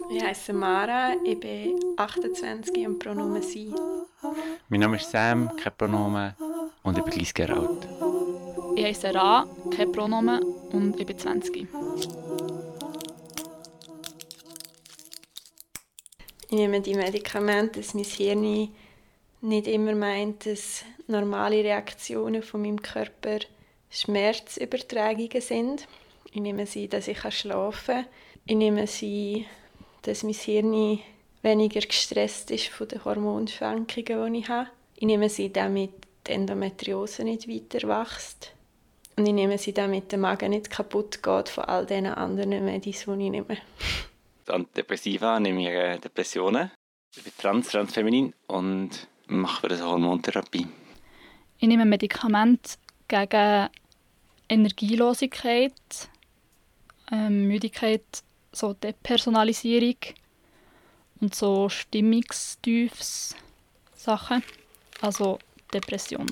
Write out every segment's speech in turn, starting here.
Ich heiße Mara, ich bin 28 und Pronomen sie. Mein Name ist Sam, kein Pronomen und ich bin 30 Jahre alt. Ich heiße Ra, kein Pronomen und ich bin 20. Ich nehme die Medikamente, dass mein Hirn nicht immer meint, dass normale Reaktionen von meinem Körper Schmerzübertragungen sind. Ich nehme sie, dass ich schlafen kann. Ich nehme sie, dass mein Hirn weniger gestresst ist von den Hormonschwankungen, die ich habe. Ich nehme sie, damit die Endometriose nicht weiter wächst. Und ich nehme sie, damit der Magen nicht kaputt geht von all diesen anderen Medizin, die ich nehme. Antidepressiva nehme ich Depressionen. Ich bin transfeminin und mache eine Hormontherapie. Ich nehme Medikamente gegen Energielosigkeit, Müdigkeit, so Depersonalisierung und so Stimmungstiefs Sachen, also Depression.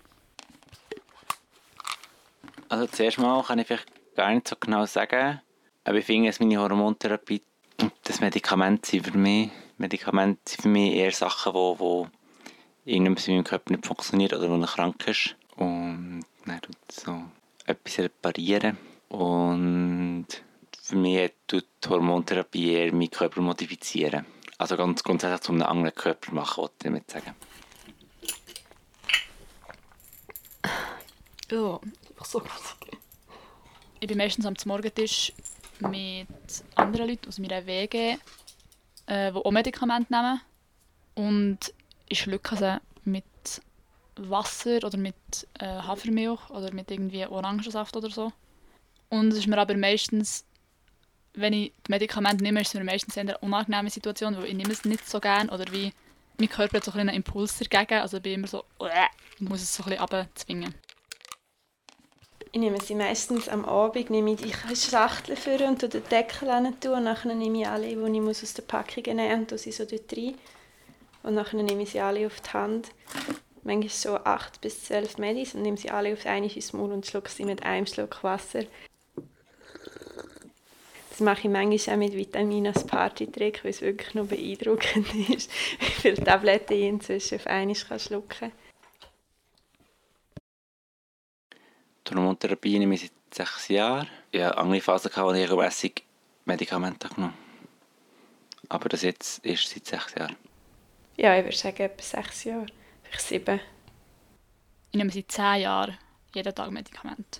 Also zuerst mal kann ich vielleicht gar nicht so genau sagen, aber ich finde, dass meine Hormontherapie und das Medikament sind für mich eher Sachen, die irgendwas in meinem Körper nicht funktioniert oder wo er krank ist. Und dann tut so etwas reparieren. Und für mich tut die Hormontherapie eher meinen Körper modifizieren. Also ganz grundsätzlich zu einem anderen Körper machen, wollte ich damit sagen. Ja, einfach so grusig. Ich bin meistens am Morgentisch mit anderen Leuten aus meiner WG, die auch Medikamente nehmen. Und ich schlucke sie mit Wasser oder mit Hafermilch oder mit irgendwie Orangensaft oder so. Und es ist mir aber meistens, wenn ich die Medikamente nehme, ist es mir meistens eine unangenehme Situation, weil ich nehme es nicht so gerne oder wie mein Körper hat so einen Impuls dagegen, also ich bin immer so, ich muss es so ein bisschen runterzwingen. Ich nehme sie meistens am Abend, nehme ich die Schachtel vor und tue den Deckel hin und nachher nehme ich alle, die ich aus den Packungen nehmen und tue sie so dort rein. Und nachher nehme ich sie alle auf die Hand. Manchmal so 8 bis 12 Medis und nehme sie alle auf einmal ins Maul und schlucke sie mit einem Schluck Wasser. Das mache ich manchmal auch mit Vitamin als Partytrick, weil es wirklich noch beeindruckend ist, wie viele Tabletten ich inzwischen auf einmal schlucken kann. Die Hormontherapie nehme ich seit 6 Jahren. Ich hatte andere Phasen, wo ich regelmässig Medikamente genommen habe. Aber das jetzt ist seit 6 Jahren. Ja, ich würde sagen etwa 6 Jahre, vielleicht 7. Ich nehme seit 10 Jahren jeden Tag Medikamente.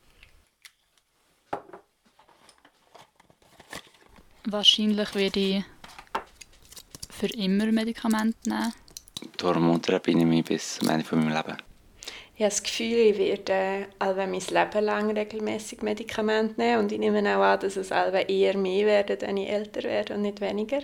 Wahrscheinlich werde ich für immer Medikamente nehmen. Die Hormontherapie nehme ich bis zum Ende meines Lebens. Ich habe das Gefühl, ich werde mein Leben lang regelmäßig Medikamente nehmen und ich nehme auch an, dass es eher mehr werden, wenn ich älter werde und nicht weniger.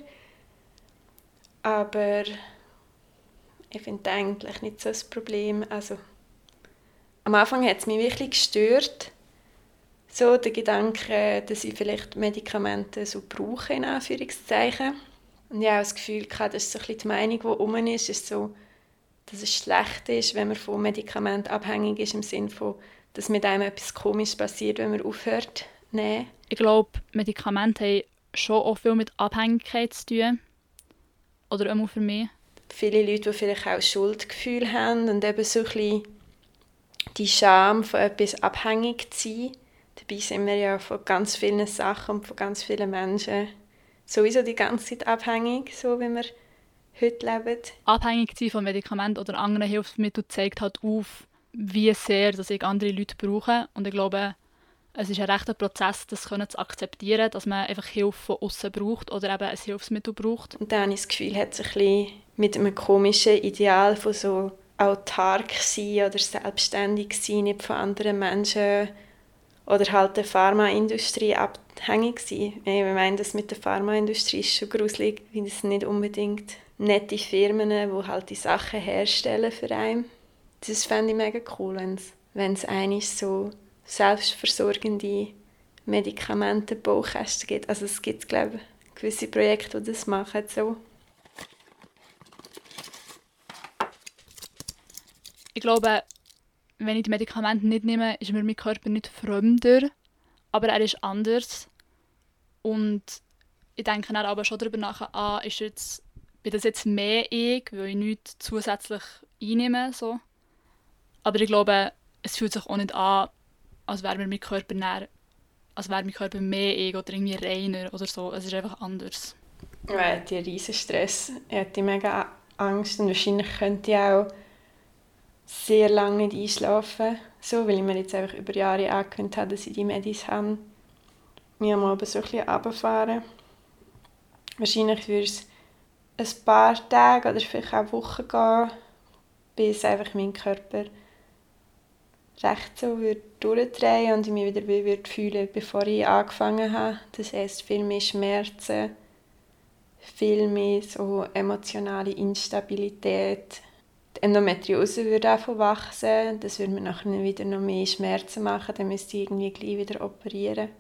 Aber ich finde das eigentlich nicht so das Problem. Also, am Anfang hat es mich wirklich gestört, so der Gedanke, dass ich vielleicht Medikamente so brauche, in Anführungszeichen. Und ich habe auch das Gefühl, das ist so ein bisschen die Meinung, die herum ist so, dass es schlecht ist, wenn man von Medikamenten abhängig ist, im Sinne von, dass mit einem etwas Komisches passiert, wenn man aufhört zu nehmen. Ich glaube, Medikamente haben schon auch viel mit Abhängigkeit zu tun. Oder auch für mich. Viele Leute, die vielleicht auch Schuldgefühle haben und eben so ein bisschen die Scham von etwas abhängig zu sein. Dabei sind wir ja von ganz vielen Sachen und von ganz vielen Menschen sowieso die ganze Zeit abhängig, so wie wir heute leben. Abhängig zu sein von Medikamenten oder anderen Hilfsmitteln zeigt halt auf, wie sehr dass ich andere Leute brauche. Und ich glaube, es ist ein rechter Prozess, das zu akzeptieren, dass man einfach Hilfe von außen braucht oder eben ein Hilfsmittel braucht. Und dann habe ich das Gefühl, hat sich ein bisschen mit einem komischen Ideal von so autark sein oder selbstständig sein, nicht von anderen Menschen oder halt der Pharmaindustrie abhängig sein. Ich meine, das mit der Pharmaindustrie ist schon gruselig, weil es nicht unbedingt nette Firmen, die halt die Sachen herstellen für einen. Das fände ich mega cool, wenn es eigentlich so selbstversorgende Medikamentenbaukästen gibt. Also es gibt, glaube ich, gewisse Projekte, die das machen so. Ich glaube, wenn ich die Medikamente nicht nehme, ist mir mein Körper nicht fremder, aber er ist anders. Und ich denke dann aber schon darüber nach, bin das jetzt mehr ich, weil ich nichts zusätzlich einnehme. So. Aber ich glaube, es fühlt sich auch nicht an, als wäre mein Körper mehr ich oder irgendwie reiner oder so. Es ist einfach anders. Ich hatte einen riesen Stress. Ich hatte mega Angst und wahrscheinlich könnte ich auch sehr lange nicht einschlafen. So, weil ich mir jetzt einfach über Jahre angewöhnt habe, dass ich die Medis habe. Mir mal so ein bisschen runterfahren. Wahrscheinlich würde es ein paar Tage oder vielleicht auch Wochen gehen, bis einfach mein Körper recht so durchdrehen und ich mich wieder fühlen würde, bevor ich angefangen habe. Das heisst, viel mehr Schmerzen, viel mehr so emotionale Instabilität. Die Endometriose würde auch wachsen, das würde mir nachher wieder noch mehr Schmerzen machen, dann müsste ich irgendwie gleich wieder operieren.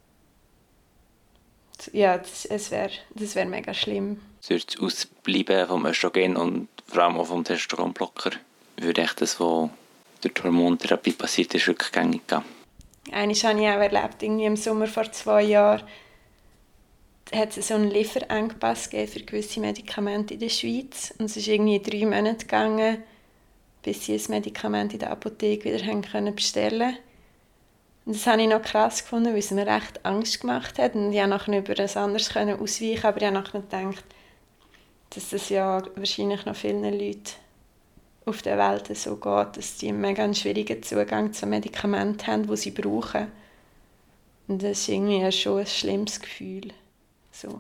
Ja, das wär mega schlimm. Durch das Ausbleiben vom Östrogen und vor allem auch vom Testosteronblocker würde echt das, was durch die Hormontherapie passiert ist, rückgängig gehen. Einmal habe ich auch erlebt, irgendwie im Sommer vor 2 Jahren, hat es so einen Lieferengpass gegeben für gewisse Medikamente in der Schweiz. Und es ist irgendwie 3 Monate gegangen, bis sie ein Medikament in der Apotheke wieder haben bestellen konnten. Und das habe ich noch krass gefunden, weil es mir recht Angst gemacht hat. Und ich konnte nachher über das anders ausweichen, aber ich habe nachher gedacht, dass das ja wahrscheinlich noch vielen Leuten auf der Welt so geht, dass sie einen mega schwierigen Zugang zu Medikamenten haben, die sie brauchen. Und das ist irgendwie schon ein schlimmes Gefühl. So.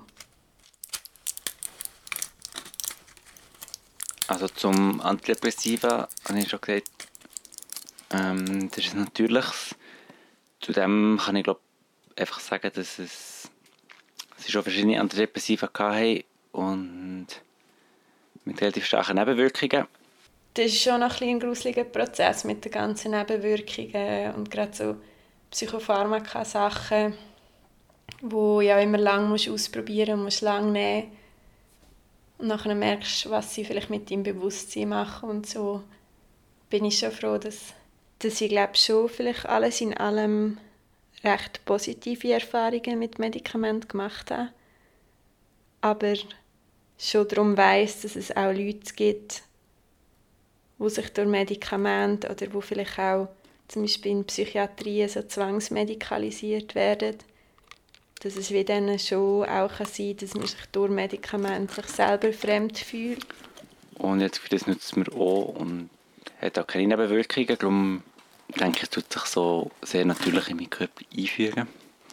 Also zum Antidepressiva habe ich schon gesagt, das ist Natürliches. Zudem kann ich einfach sagen, dass sie schon verschiedene Antidepressiva hatten und mit relativ starken Nebenwirkungen. Das ist schon noch ein gruseliger Prozess mit den ganzen Nebenwirkungen und gerade so Psychopharmaka-Sachen, wo ja immer lang ausprobieren musst, lang nehmen. Und nachher merkst du, was sie vielleicht mit deinem Bewusstsein machen und so. Bin ich schon froh, dass ich glaube schon vielleicht alles in allem recht positive Erfahrungen mit Medikamenten gemacht habe. Aber schon darum weiss, dass es auch Leute gibt, die sich durch Medikamente oder die vielleicht auch zum Beispiel in Psychiatrie so zwangsmedikalisiert werden, dass es wie dann schon auch sein kann, dass man sich durch Medikamente sich selber fremd fühlt. Und jetzt für das nutzt man auch und hat auch keine Nebenwirkungen. Darum denke ich, es tut sich so sehr natürlich in meinen Körper einfügen.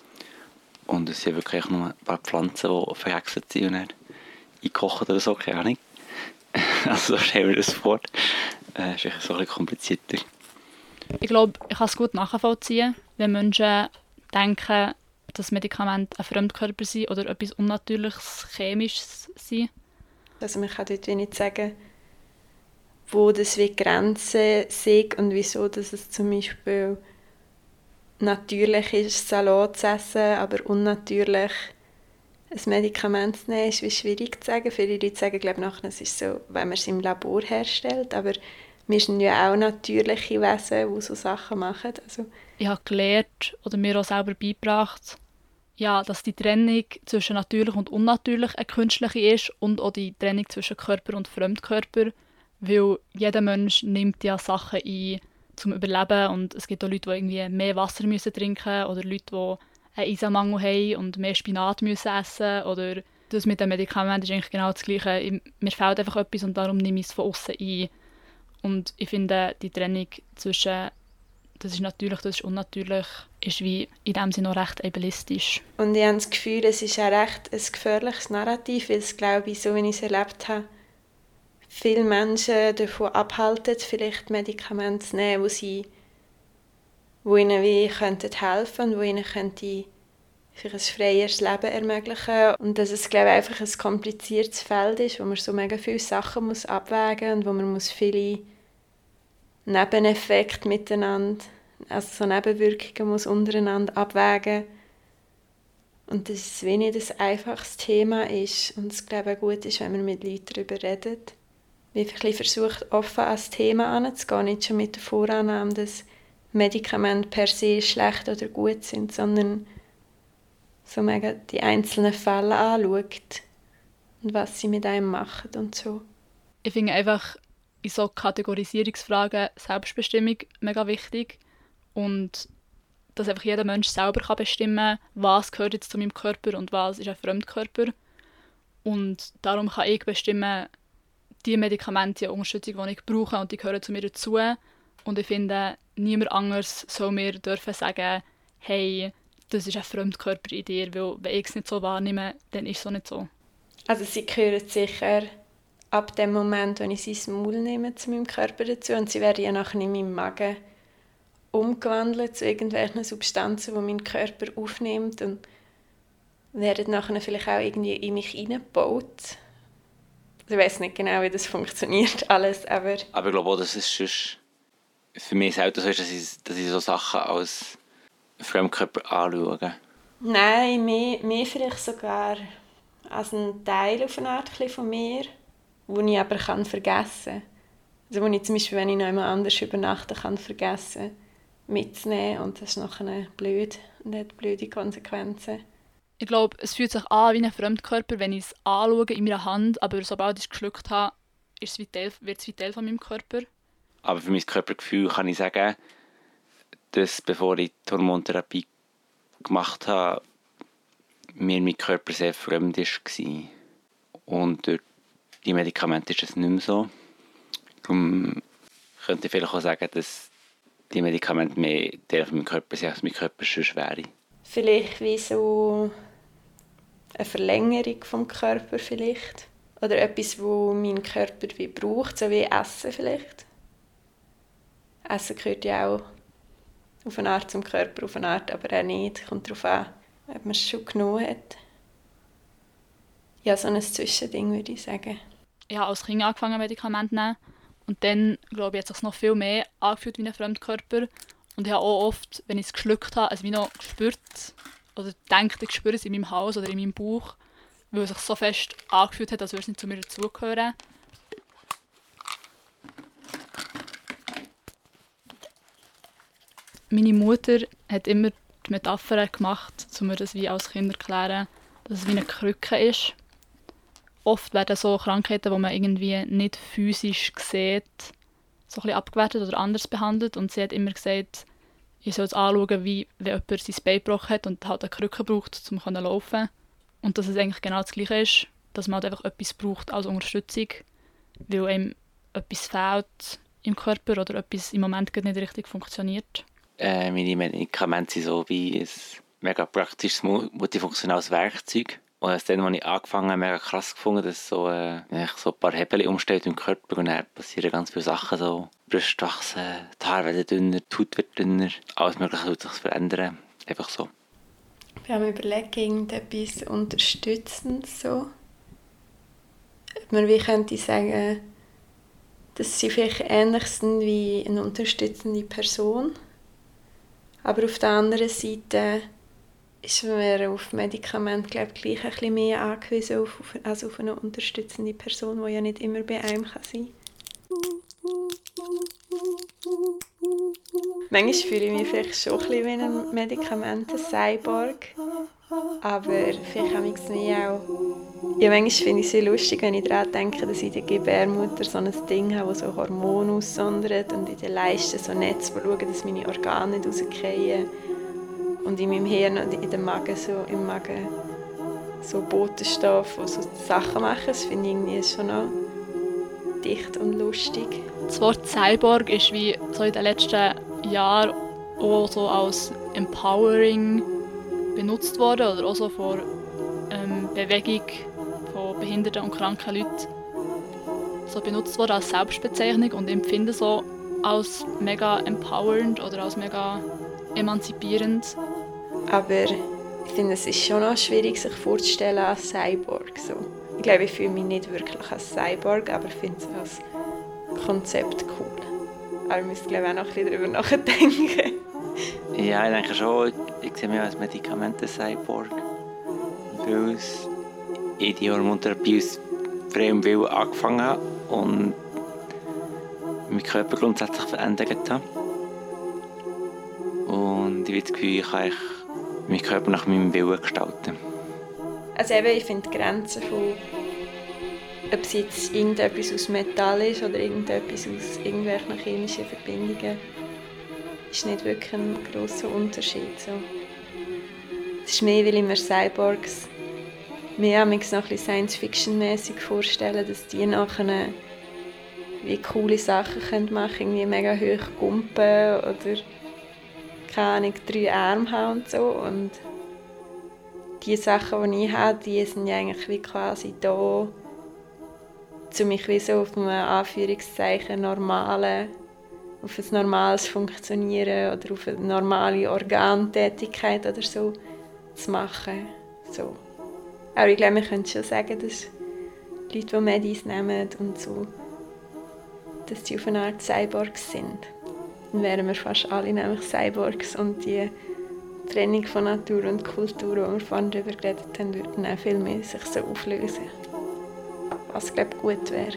Und es sind wirklich nur ein paar Pflanzen, die verhexet sind und dann eingekocht oder so, keine Ahnung. Also so stellen wir das vor. Das ist so ein bisschen komplizierter. Ich glaube, ich kann es gut nachvollziehen, wenn Menschen denken, dass Medikamente ein Fremdkörper sind oder etwas Unnatürliches, Chemisches sind. Also man kann dort nicht sagen, wo das wie Grenzen sind und wieso dass es zum Beispiel natürlich ist, Salat zu essen, aber unnatürlich ein Medikament zu nehmen, ist wie schwierig zu sagen. Viele Leute sagen, glaube nachher, es ist so, wenn man es im Labor herstellt, aber wir sind ja auch natürliche Wesen, die so Sachen machen. Also ich habe gelernt oder mir auch selber beigebracht, ja, dass die Trennung zwischen natürlich und unnatürlich eine künstliche ist und auch die Trennung zwischen Körper und Fremdkörper, weil jeder Mensch nimmt ja Sachen ein zum Überleben und es gibt auch Leute, die irgendwie mehr Wasser müssen trinken oder Leute, die einen Eisenmangel haben und mehr Spinat müssen essen oder das mit dem Medikament ist eigentlich genau das Gleiche. Mir fehlt einfach etwas und darum nehme ich es von außen ein. Und ich finde, die Trennung zwischen das ist natürlich, das ist unnatürlich, ist wie in dem Sinne auch recht ableistisch. Und ich habe das Gefühl, es ist auch recht ein gefährliches Narrativ, weil es, glaube ich, so wie ich es erlebt habe, viele Menschen davon abhalten, vielleicht Medikamente zu nehmen, die ihnen wie helfen könnten und die ihnen für ein freieres Leben ermöglichen. Und dass es, glaube ich, einfach ein kompliziertes Feld ist, wo man so mega viele Sachen muss abwägen muss und wo man viele Nebeneffekte miteinander, also so Nebenwirkungen muss untereinander abwägen. Und dass es wenig ein einfaches Thema ist. Und es, glaube ich, auch gut ist, wenn man mit Leuten darüber redet. Wie ein versucht, offen an das Thema heranzugehen, nicht schon mit der Vorannahme, dass Medikamente per se schlecht oder gut sind, sondern so mega die einzelnen Fälle anschaut und was sie mit einem machen und so. Ich finde einfach in so Kategorisierungsfragen Selbstbestimmung mega wichtig und dass einfach jeder Mensch selber kann bestimmen kann, was gehört jetzt zu meinem Körper und was ist ein Fremdkörper. Und darum kann ich bestimmen, die Medikamente, die Unterstützung, die ich brauche, und die gehören zu mir dazu. Und ich finde, niemand anderes soll mir dürfen sagen, hey, das ist ein Fremdkörper in dir, weil wenn ich es nicht so wahrnehme, dann ist es auch nicht so. Also sie gehören sicher ab dem Moment, wenn ich sie ins Maul nehme, zu meinem Körper dazu. Und sie werden ja nachher in meinem Magen umgewandelt zu irgendwelchen Substanzen, die mein Körper aufnimmt und werden nachher vielleicht auch irgendwie in mich hineingebaut. Ich weiß nicht genau, wie das funktioniert alles, aber... Aber ich glaube auch, dass es sonst für mich selten so ist, dass ich so Sachen als Fremdkörper anschaue. Nein, mehr vielleicht sogar als ein Teil auf eine Art von mir, den ich aber vergessen kann. Also wo ich zum Beispiel, wenn ich noch jemand anders übernachten kann, vergessen mitzunehmen und das ist nachher blöd und hat blöde Konsequenzen. Ich glaube, es fühlt sich an wie ein Fremdkörper, wenn ich es anschaue in meiner Hand, aber sobald ich es geschluckt habe, wird es wie Teil von meinem Körper. Aber für mein Körpergefühl kann ich sagen, dass bevor ich die Hormontherapie gemacht habe, mir mein Körper sehr fremd war. Und durch die Medikamente ist es nicht mehr so. Darum könnte ich vielleicht auch sagen, dass die Medikamente mehr Teil von meinem Körper sind, als mein Körper sonst wäre. Vielleicht wie so eine Verlängerung vom Körper vielleicht. Oder etwas, wo mein Körper wie braucht, so wie Essen vielleicht. Essen gehört ja auch auf eine Art zum Körper, auf eine Art aber auch nicht. Kommt darauf an, ob man es schon genommen hat. Ja, so ein Zwischending würde ich sagen. Ich habe als Kind angefangen, Medikamente zu nehmen. Und dann, glaube ich, hat es sich noch viel mehr angefühlt wie ein Fremdkörper. Und ich habe auch oft, wenn ich es geschluckt habe, also wie noch gespürt, oder gedacht, ich spüre es in meinem Hals oder in meinem Bauch, weil es sich so fest angefühlt hat, als würde es nicht zu mir dazugehören. Meine Mutter hat immer die Metapher gemacht, um mir das wie als Kind zu erklären, dass es wie eine Krücke ist. Oft werden so Krankheiten, die man irgendwie nicht physisch sieht, so ein bisschen abgewertet oder anders behandelt. Und sie hat immer gesagt, ich soll es anschauen, wie wenn jemand sein Bein gebrochen hat und halt eine Krücke braucht, um zu laufen. Und dass es eigentlich genau das Gleiche ist, dass man halt einfach etwas braucht als Unterstützung, weil einem etwas fehlt im Körper oder etwas im Moment nicht richtig funktioniert. Meine Medikamente sind so wie ein mega praktisches, multifunktionales Werkzeug. Und als dann, als ich angefangen habe, mega krass gefunden, dass so ein paar Hebel umstellt im Körper und dann passieren ganz viele Sachen, so Brust wachsen, die Haare werden dünner, die Haut wird dünner, alles Mögliche wird sich verändern, einfach so. Wir haben überlegt, irgendetwas Unterstützendes so. Ob man wie könnte sagen, dass sie vielleicht ähnlich sind wie eine unterstützende Person. Aber auf der anderen Seite ist man auf Medikamente, glaube ich, gleich ein bisschen mehr angewiesen als auf eine unterstützende Person, die ja nicht immer bei einem sein kann. Manchmal fühle ich mich vielleicht schon ein bisschen wie ein Medikamente-Cyborg. Aber vielleicht habe ich es nie auch... Ja, manchmal finde ich es sehr lustig, wenn ich daran denke, dass ich in der Gebärmutter so ein Ding habe, das so Hormone aussondert und in den Leisten so Netze, die schauen, dass meine Organe nicht rausfallen. Und in meinem Hirn und in dem Magen so Botenstoffe, die so Sachen machen. Das finde ich irgendwie schon noch dicht und lustig. Das Wort Cyborg ist wie so in den letzten Jahren auch so als empowering benutzt worden oder auch so vor Bewegung von behinderten und kranken Leuten so benutzt worden als Selbstbezeichnung und empfinde so als mega empowernd oder als mega emanzipierend. Aber ich finde, es ist schon noch schwierig, sich vorzustellen als Cyborg. So. Ich glaube, ich fühle mich nicht wirklich als Cyborg, aber ich finde es als Konzept cool. Aber ich müsste, glaube ich, auch noch ein bisschen darüber nachdenken. Ja, ich denke schon, ich sehe mich als Medikamente-Cyborg. Weil ich die Hormontherapie aus freiem Willen angefangen habe und meinen Körper grundsätzlich verändert habe. Und ich habe das Gefühl, ich kann meinen Körper nach meinem Willen gestalten. Also eben, ich finde die Grenzen von, ob es jetzt irgendetwas aus Metall ist oder irgendetwas aus irgendwelchen chemischen Verbindungen, ist nicht wirklich ein grosser Unterschied. So. Es ist mehr, weil ich mir Cyborgs mehr noch ein bisschen Science-Fiction-mäßig vorstellen, dass die nachher wie coole Sachen machen können, irgendwie mega hoch gumpen oder keine Ahnung, 3 Arme haben und so. Und die Sachen, die ich habe, die sind ja eigentlich wie quasi da, um mich wie so auf ein Anführungszeichen auf ein normales Funktionieren oder auf eine normale Organtätigkeit oder so zu machen. So. Aber ich glaube, wir können schon sagen, dass Leute, die Medis nehmen und so, dass sie auf eine Art Cyborgs sind. Dann wären wir fast alle nämlich Cyborgs und die Trennung von Natur und Kultur, die wir vorhin darüber geredet haben, würde dann auch viel mehr sich so auflösen. Was, glaube ich, gut wäre.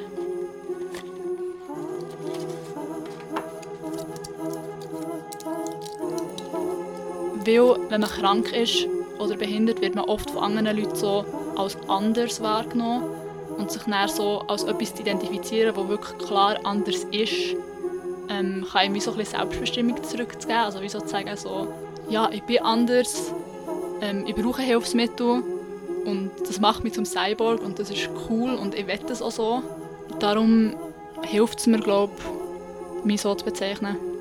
Weil, wenn man krank ist oder behindert, wird man oft von anderen Leuten so als anders wahrgenommen und sich dann so als etwas zu identifizieren, das wirklich klar anders ist, kann ihm wie so ein bisschen Selbstbestimmung zurückzugeben. Also wie sozusagen so, ja, ich bin anders, ich brauche Hilfsmittel und das macht mich zum Cyborg und das ist cool und ich will das auch so. Und darum hilft es mir, glaube ich, mich so zu bezeichnen.